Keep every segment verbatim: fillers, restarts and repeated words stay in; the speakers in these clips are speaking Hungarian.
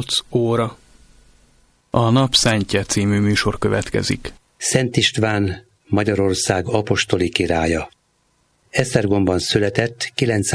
tizennyolc óra. A Nap Szentje című műsor következik. Szent István, Magyarország apostoli királya. Esztergomban született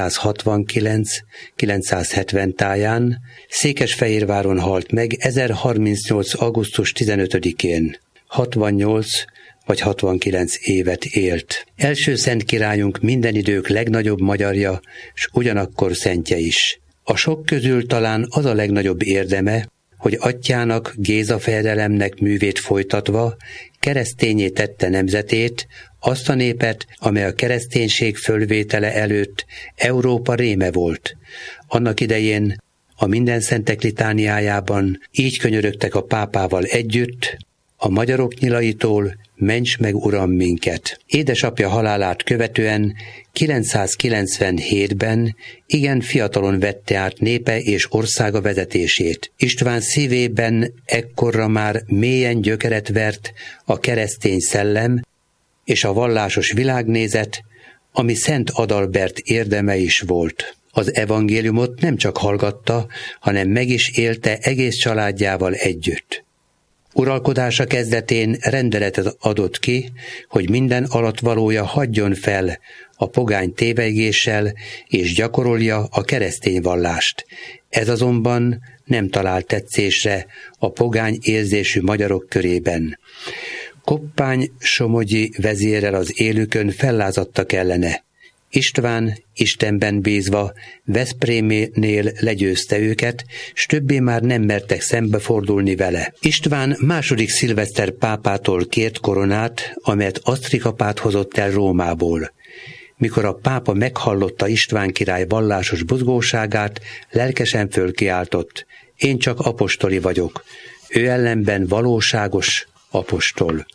kilencszázhatvankilenc-kilencszázhetven táján, Székesfehérváron halt meg ezerharmincnyolc. augusztus tizenötödikén. hatvannyolc vagy hatvankilenc évet élt. Első szent királyunk minden idők legnagyobb magyarja, s ugyanakkor szentje is. A sok közül talán az a legnagyobb érdeme, hogy atyjának, Géza fejedelemnek művét folytatva kereszténnyé tette nemzetét, azt a népet, amely a kereszténység fölvétele előtt Európa réme volt. Annak idején a Mindenszentek litániájában így könyörögtek a pápával együtt: a magyarok nyilaitól ments meg, Uram, minket. Édesapja halálát követően kilencszázkilencvenhétben igen fiatalon vette át népe és országa vezetését. István szívében ekkorra már mélyen gyökeret vert a keresztény szellem és a vallásos világnézet, ami Szent Adalbert érdeme is volt. Az evangéliumot nem csak hallgatta, hanem meg is élte egész családjával együtt. Uralkodása kezdetén rendeletet adott ki, hogy minden alattvalója hagyjon fel a pogány tévegéssel és gyakorolja a keresztény vallást. Ez azonban nem talált tetszésre a pogány érzésű magyarok körében. Koppány-Somogyi vezérrel az élükön fellázadtak ellene. István Istenben bízva Veszprémnél legyőzte őket, s többé már nem mertek szembefordulni vele. István második Szilveszter pápától kért koronát, amelyet Asztrikapát hozott el Rómából. Mikor a pápa meghallotta István király vallásos buzgóságát, lelkesen fölkiáltott: én csak apostoli vagyok, ő ellenben valóságos apostol.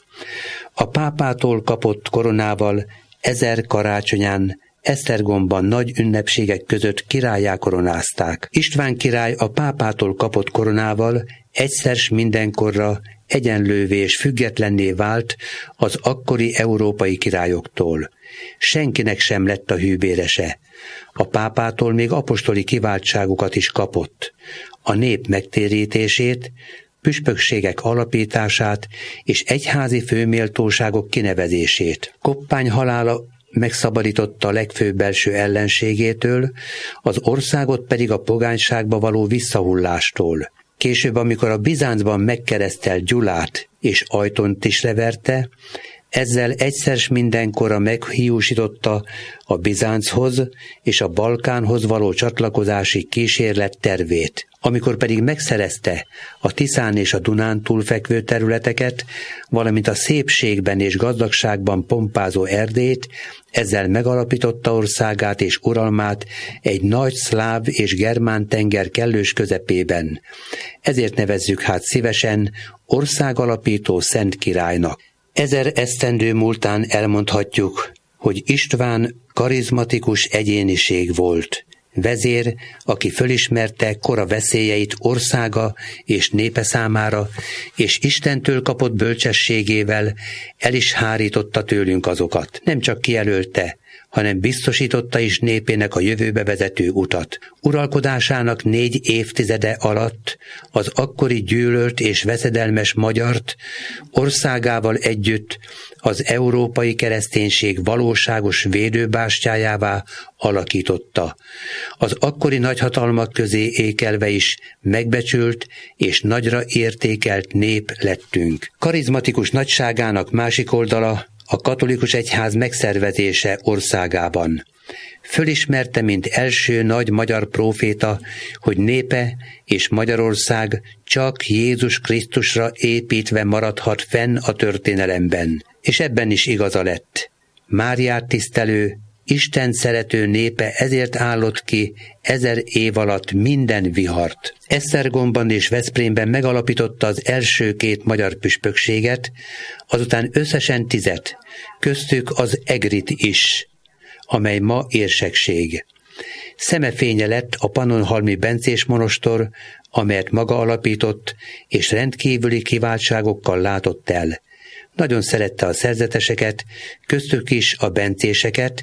A pápától kapott koronával ezer karácsonyán Esztergomban nagy ünnepségek között királlyá koronázták. István király a pápától kapott koronával egyszer s mindenkorra egyenlővé és függetlenné vált az akkori európai királyoktól. Senkinek sem lett a hűbérese. A pápától még apostoli kiváltságokat is kapott. A nép megtérítését, püspökségek alapítását és egyházi főméltóságok kinevezését. Koppány halála megszabadította a legfőbb belső ellenségétől, az országot pedig a pogányságba való visszahullástól. Később, amikor a Bizáncban megkeresztelt Gyulát és Ajtont is leverte, ezzel egyszer s mindenkorra meghiúsította a Bizánchoz és a Balkánhoz való csatlakozási kísérlet tervét. Amikor pedig megszerezte a Tiszán és a Dunán túlfekvő területeket, valamint a szépségben és gazdagságban pompázó Erdélyt, ezzel megalapította országát és uralmát egy nagy szláv és germán tenger kellős közepében. Ezért nevezzük hát szívesen országalapító szent királynak. Ezer esztendő múltán elmondhatjuk, hogy István karizmatikus egyéniség volt. Vezér, aki fölismerte kora veszélyeit országa és népe számára, és Istentől kapott bölcsességével el is hárította tőlünk azokat. Nem csak kijelölte, hanem biztosította is népének a jövőbe vezető utat. Uralkodásának négy évtizede alatt az akkori gyűlölt és veszedelmes magyart országával együtt az európai kereszténység valóságos védőbástyájává alakította. Az akkori nagyhatalmak közé ékelve is megbecsült és nagyra értékelt nép lettünk. Karizmatikus nagyságának másik oldala a katolikus egyház megszervezése országában. Fölismerte, mint első nagy magyar próféta, hogy népe és Magyarország csak Jézus Krisztusra építve maradhat fenn a történelemben. És ebben is igaza lett. Máriát tisztelő, Isten szerető népe ezért állott ki ezer év alatt minden vihart. Esztergomban és Veszprémben megalapította az első két magyar püspökséget, azután összesen tizet, köztük az Egrit is, amely ma érsekség. Szemefénye lett a Pannonhalmi bencés monostor, amelyet maga alapított, és rendkívüli kiváltságokkal látott el. Nagyon szerette a szerzeteseket, köztük is a bencéseket,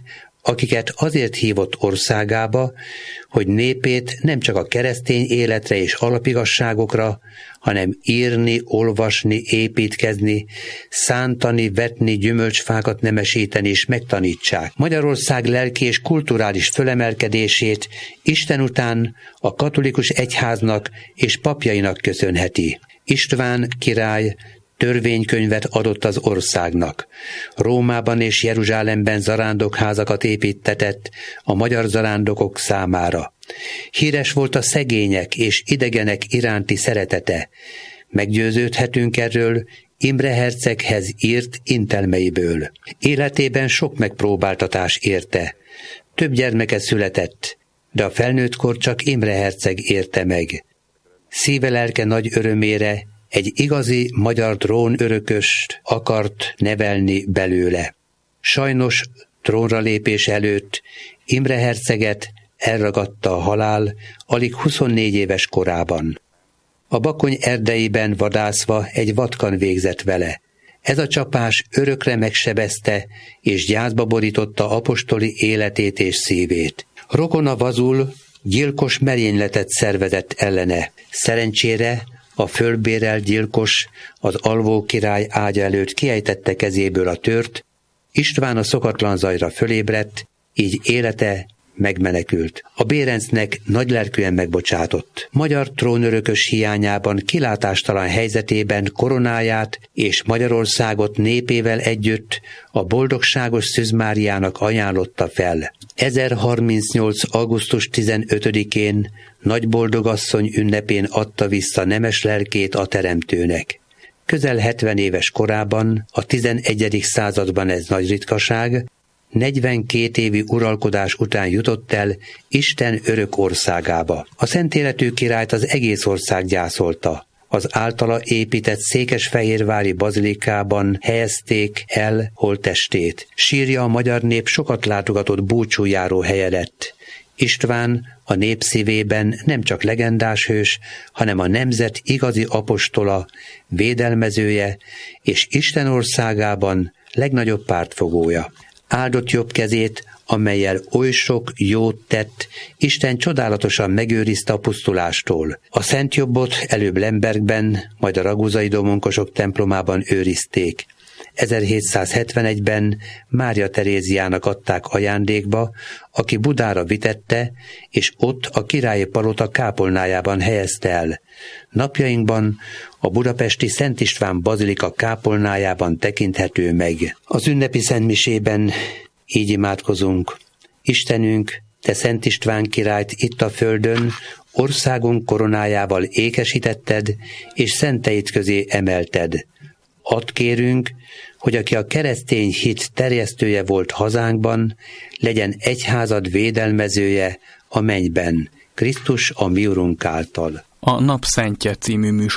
akiket azért hívott országába, hogy népét nem csak a keresztény életre és alapigasságokra, hanem írni, olvasni, építkezni, szántani, vetni, gyümölcsfákat nemesíteni és megtanítsák. Magyarország lelki és kulturális fölemelkedését Isten után a katolikus egyháznak és papjainak köszönheti. István király törvénykönyvet adott az országnak. Rómában és Jeruzsálemben zarándokházakat építtetett a magyar zarándokok számára. Híres volt a szegények és idegenek iránti szeretete. Meggyőződhetünk erről Imre herceghez írt intelmeiből. Életében sok megpróbáltatás érte. Több gyermeke született, de a felnőttkor csak Imre herceg érte meg. Szíve lelke nagy örömére egy igazi magyar trónörököst akart nevelni belőle. Sajnos trónra lépés előtt Imre herceget elragadta a halál alig huszonnégy éves korában. A Bakony erdeiben vadászva egy vatkan végzett vele. Ez a csapás örökre megsebezte és gyászba borította apostoli életét és szívét. Rokona Vazul gyilkos merényletet szervezett ellene. Szerencsére a fölbérelt gyilkos az alvó király ágya előtt kiejtette kezéből a tört, István a szokatlan zajra fölébredt, így élete megmenekült. A Bérencnek nagylelkűen megbocsátott. Magyar trónörökös hiányában kilátástalan helyzetében koronáját és Magyarországot népével együtt a boldogságos Szűz Máriának ajánlotta fel. ezerharmincnyolc. augusztus tizenötödikén Nagyboldogasszony ünnepén adta vissza nemes lelkét a Teremtőnek. Közel hetven éves korában, a tizenegyedik században ez nagy ritkaság, negyvenkét évi uralkodás után jutott el Isten örök országába. A szent életű királyt az egész ország gyászolta. Az általa épített székesfehérvári bazilikában helyezték el holttestét. Sírja a magyar nép sokat látogatott búcsújáró helye lett. István a nép szívében nem csak legendás hős, hanem a nemzet igazi apostola, védelmezője és Isten országában legnagyobb pártfogója. Áldott jobb kezét, amellyel oly sok jót tett, Isten csodálatosan megőrizte a pusztulástól. A szent jobbot előbb Lembergben, majd a raguzai domonkosok templomában őrizték. ezerhétszázhetvenegyben Mária Teréziának adták ajándékba, aki Budára vitette, és ott a királyi palota kápolnájában helyezte el. Napjainkban a budapesti Szent István bazilika kápolnájában tekinthető meg. Az ünnepi szentmisében így imádkozunk. Istenünk, te Szent István királyt itt a földön, országunk koronájával ékesítetted, és szenteit közé emelted. Add kérünk, hogy aki a keresztény hit terjesztője volt hazánkban, legyen egyházad védelmezője a mennyben, Krisztus a mi Urunk által. A Napszentje című műsor